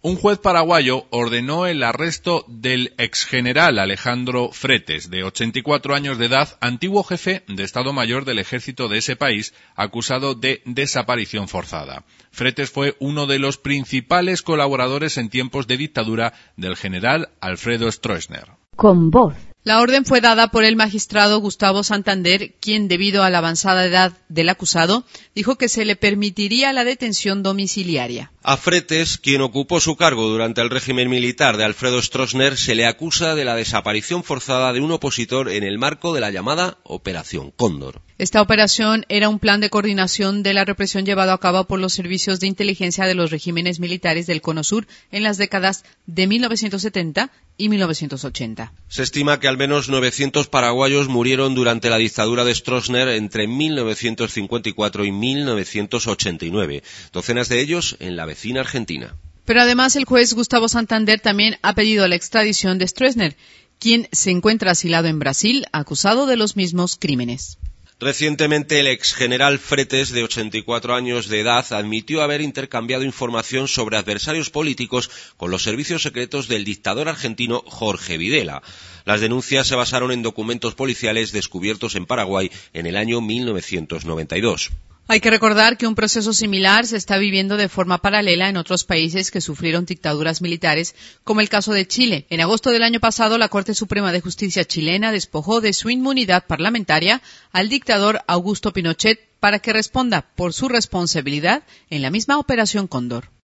Un juez paraguayo ordenó el arresto del exgeneral Alejandro Fretes, de 84 años de edad, antiguo jefe de Estado Mayor del Ejército de ese país, acusado de desaparición forzada. Fretes fue uno de los principales colaboradores en tiempos de dictadura del general Alfredo Stroessner. Con voz. La orden fue dada por el magistrado Gustavo Santander, quien, debido a la avanzada edad del acusado, dijo que se le permitiría la detención domiciliaria. A Fretes, quien ocupó su cargo durante el régimen militar de Alfredo Stroessner, se le acusa de la desaparición forzada de un opositor en el marco de la llamada Operación Cóndor. Esta operación era un plan de coordinación de la represión llevado a cabo por los servicios de inteligencia de los regímenes militares del Cono Sur en las décadas de 1970 y 1980. Se estima que al menos 900 paraguayos murieron durante la dictadura de Stroessner entre 1954 y 1989, docenas de ellos en la vecina Argentina. Pero además el juez Gustavo Santander también ha pedido la extradición de Stroessner, quien se encuentra asilado en Brasil, acusado de los mismos crímenes. Recientemente el exgeneral Fretes, de 84 años de edad, admitió haber intercambiado información sobre adversarios políticos con los servicios secretos del dictador argentino Jorge Videla. Las denuncias se basaron en documentos policiales descubiertos en Paraguay en el año 1992. Hay que recordar que un proceso similar se está viviendo de forma paralela en otros países que sufrieron dictaduras militares, como el caso de Chile. En agosto del año pasado, la Corte Suprema de Justicia chilena despojó de su inmunidad parlamentaria al dictador Augusto Pinochet para que responda por su responsabilidad en la misma Operación Cóndor.